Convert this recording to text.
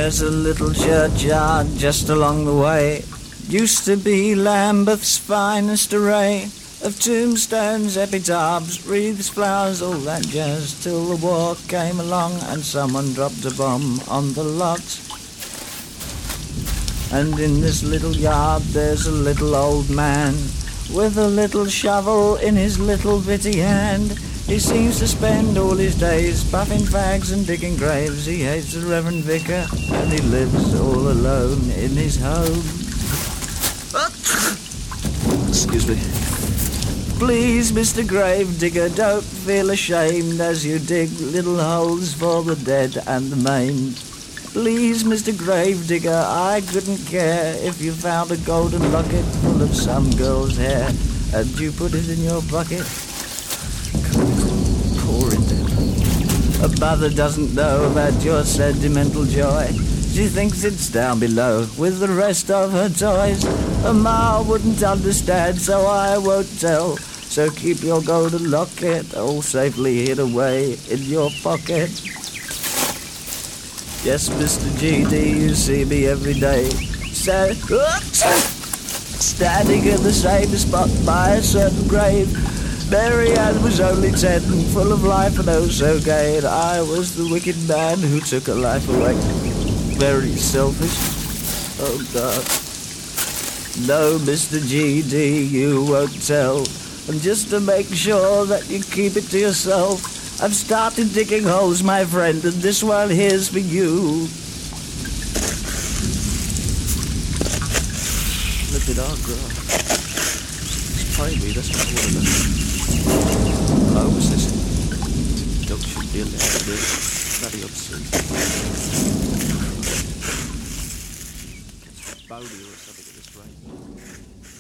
There's a little churchyard just along the way. Used to be Lambeth's finest array of tombstones, epitaphs, wreaths, flowers, all that jazz, till the war came along and someone dropped a bomb on the lot. And in this little yard there's a little old man with a little shovel in his little bitty hand. He seems to spend all his days puffing fags and digging graves. He hates the Reverend Vicar and he lives all alone in his home. Excuse me. Please, Mr. Gravedigger, don't feel ashamed as you dig little holes for the dead and the maimed. Please, Mr. Gravedigger, I couldn't care if you found a golden locket full of some girl's hair and you put it in your bucket. Pour it in. A mother doesn't know about your sentimental joy. She thinks it's down below with the rest of her toys. A ma wouldn't understand, so I won't tell. So keep your golden locket all safely hid away in your pocket. Yes, Mr. GD, you see me every day. Standing in the same spot by a certain grave. Mary Ann was only 10, full of life and oh so gay, and I was the wicked man who took her life away. Very selfish. Oh, God. No, Mr. GD, you won't tell. And just to make sure that you keep it to yourself, I've started digging holes, my friend, and this one here's for you. Look at our girl. It's primary, that's not one of them. How was this? Dog should be allowed to do it. Bloody obscene. Gets bony or something at this rate.